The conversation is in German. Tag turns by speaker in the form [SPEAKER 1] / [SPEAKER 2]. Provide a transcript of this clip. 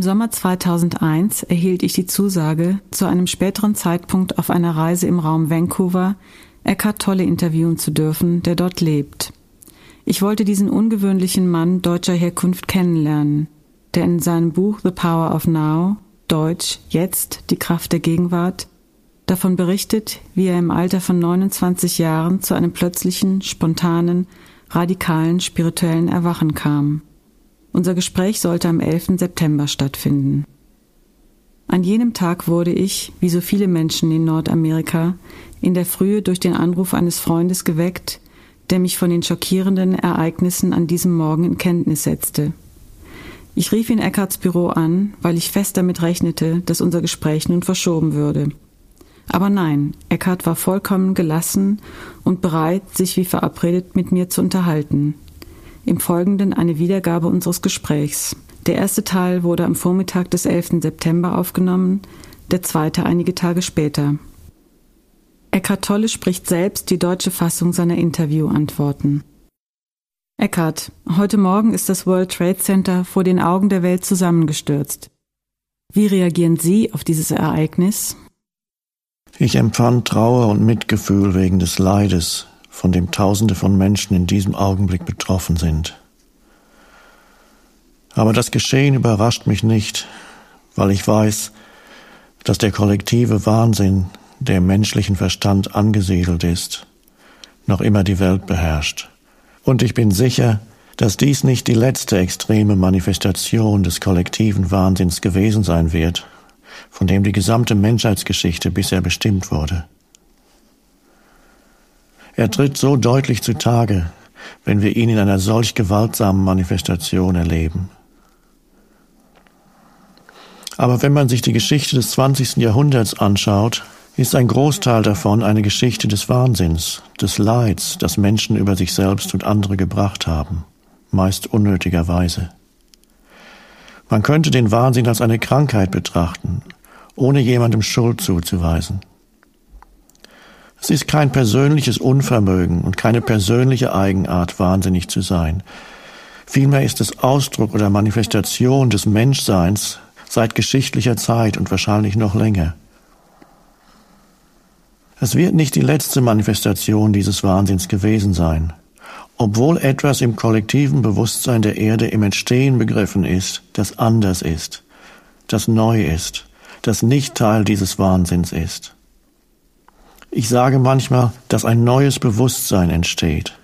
[SPEAKER 1] Sommer 2001 erhielt ich die Zusage, zu einem späteren Zeitpunkt auf einer Reise im Raum Vancouver Eckhart Tolle interviewen zu dürfen, der dort lebt. Ich wollte diesen ungewöhnlichen Mann deutscher Herkunft kennenlernen, der in seinem Buch The Power of Now, Deutsch, Jetzt, die Kraft der Gegenwart, davon berichtet, wie er im Alter von 29 Jahren zu einem plötzlichen, spontanen, radikalen, spirituellen Erwachen kam. Unser Gespräch sollte am 11. September stattfinden. An jenem Tag wurde ich, wie so viele Menschen in Nordamerika, in der Frühe durch den Anruf eines Freundes geweckt, der mich von den schockierenden Ereignissen an diesem Morgen in Kenntnis setzte. Ich rief in Eckharts Büro an, weil ich fest damit rechnete, dass unser Gespräch nun verschoben würde. Aber nein, Eckhart war vollkommen gelassen und bereit, sich wie verabredet mit mir zu unterhalten. Im Folgenden eine Wiedergabe unseres Gesprächs. Der erste Teil wurde am Vormittag des 11. September aufgenommen, der zweite einige Tage später. Eckhart Tolle spricht selbst die deutsche Fassung seiner Interviewantworten. Eckhart, heute Morgen ist das World Trade Center vor den Augen der Welt zusammengestürzt. Wie reagieren Sie auf dieses Ereignis?
[SPEAKER 2] Ich empfand Trauer und Mitgefühl wegen des Leides, von dem Tausende von Menschen in diesem Augenblick betroffen sind. Aber das Geschehen überrascht mich nicht, weil ich weiß, dass der kollektive Wahnsinn, der im menschlichen Verstand angesiedelt ist, noch immer die Welt beherrscht. Und ich bin sicher, dass dies nicht die letzte extreme Manifestation des kollektiven Wahnsinns gewesen sein wird, von dem die gesamte Menschheitsgeschichte bisher bestimmt wurde. Er tritt so deutlich zutage, wenn wir ihn in einer solch gewaltsamen Manifestation erleben. Aber wenn man sich die Geschichte des 20. Jahrhunderts anschaut, ist ein Großteil davon eine Geschichte des Wahnsinns, des Leids, das Menschen über sich selbst und andere gebracht haben, meist unnötigerweise. Man könnte den Wahnsinn als eine Krankheit betrachten, ohne jemandem Schuld zuzuweisen. Es ist kein persönliches Unvermögen und keine persönliche Eigenart, wahnsinnig zu sein. Vielmehr ist es Ausdruck oder Manifestation des Menschseins seit geschichtlicher Zeit und wahrscheinlich noch länger. Es wird nicht die letzte Manifestation dieses Wahnsinns gewesen sein, obwohl etwas im kollektiven Bewusstsein der Erde im Entstehen begriffen ist, das anders ist, das neu ist, das nicht Teil dieses Wahnsinns ist. Ich sage manchmal, dass ein neues Bewusstsein entsteht.